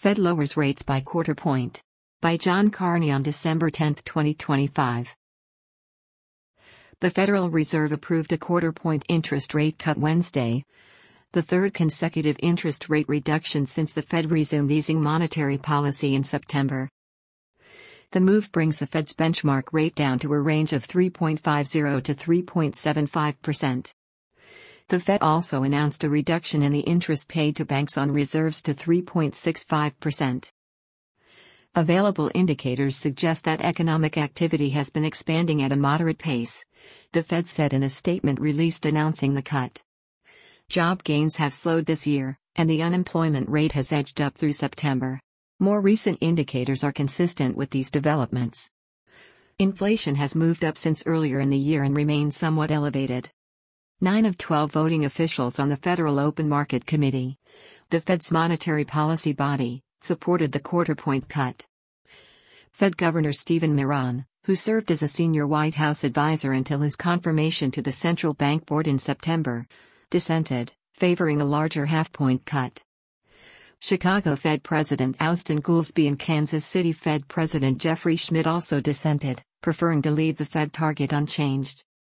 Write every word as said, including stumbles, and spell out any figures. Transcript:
Fed lowers rates by quarter point. By John Carney on December tenth, twenty twenty-five. The Federal Reserve approved a quarter-point interest rate cut Wednesday, the third consecutive interest rate reduction since the Fed resumed easing monetary policy in September. The move brings the Fed's benchmark rate down to a range of three point five zero to three point seven five percent. The Fed also announced a reduction in the interest paid to banks on reserves to three point six five percent. Available indicators suggest that economic activity has been expanding at a moderate pace, the Fed said in a statement released announcing the cut. Job gains have slowed this year, and the unemployment rate has edged up through September. More recent indicators are consistent with these developments. Inflation has moved up since earlier in the year and remains somewhat elevated. Nine of twelve voting officials on the Federal Open Market Committee, the Fed's monetary policy body, supported the quarter-point cut. Fed Governor Stephen Miron, who served as a senior White House advisor until his confirmation to the Central Bank Board in September, dissented, favoring a larger half-point cut. Chicago Fed President Austan Goolsbee and Kansas City Fed President Jeffrey Schmidt also dissented, preferring to leave the Fed target unchanged.